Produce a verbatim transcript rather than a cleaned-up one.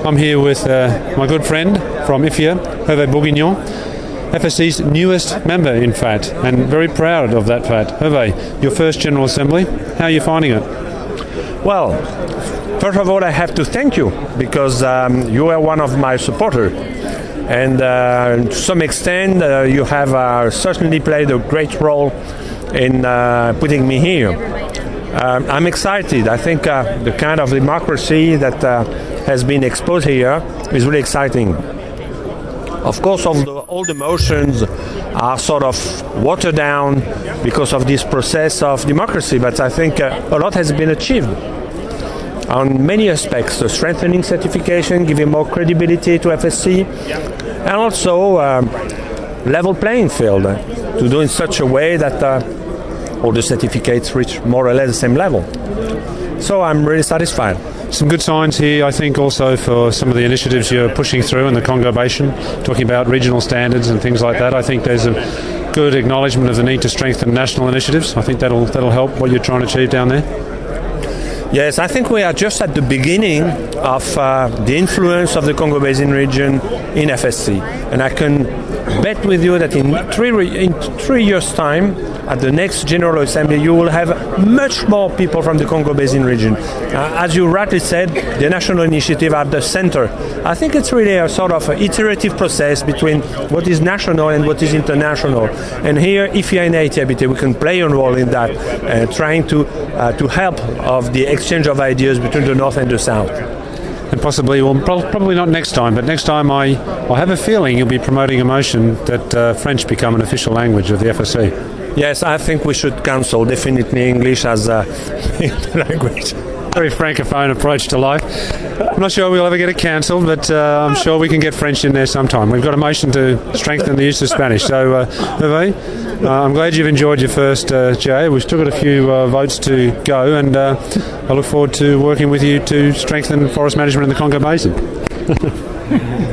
I'm here with uh, my good friend from I F I A, Hervé Bourguignon, F S C's newest member, in fact, and very proud of that fact. Hervé, your first General Assembly, how are you finding it? Well, first of all, I have to thank you, because um, you are one of my supporters. And uh, to some extent, uh, you have uh, certainly played a great role in uh, putting me here. Um, I'm excited. I think uh, the kind of democracy that uh, has been exposed here is really exciting. Of course, all the, all the motions are sort of watered down because of this process of democracy, but I think uh, a lot has been achieved on many aspects, the strengthening certification, giving more credibility to F S C, and also um, level playing field, uh, to do in such a way that uh, all the certificates reach more or less the same level. So I'm really satisfied. Some good signs here, I think, also for some of the initiatives you're pushing through in the Congo Basin, talking about regional standards and things like that. I think there's a good acknowledgement of the need to strengthen national initiatives. I think that'll that'll help what you're trying to achieve down there. Yes, I think we are just at the beginning of uh, the influence of the Congo Basin region in F S C. And I can bet with you that in three, re- in three years' time, at the next General Assembly, you will have much more people from the Congo Basin region. Uh, as you rightly said, the national initiative at the center. I think it's really a sort of iterative process between what is national and what is international. And here, I F I A and Haiti-Habité, we can play a role in that, uh, trying to uh, to help of the exchange of ideas between the North and the South. And possibly, well, probably not next time, but next time I, I have a feeling you'll be promoting a motion that uh, French become an official language of the F S C. Yes, I think we should cancel definitely English as a language. Very francophone approach to life. I'm not sure we'll ever get it cancelled, but uh, I'm sure we can get French in there sometime. We've got a motion to strengthen the use of Spanish. So, uh, Hervé, uh, I'm glad you've enjoyed your first uh, G A. We've still got a few uh, votes to go, and uh, I look forward to working with you to strengthen forest management in the Congo Basin.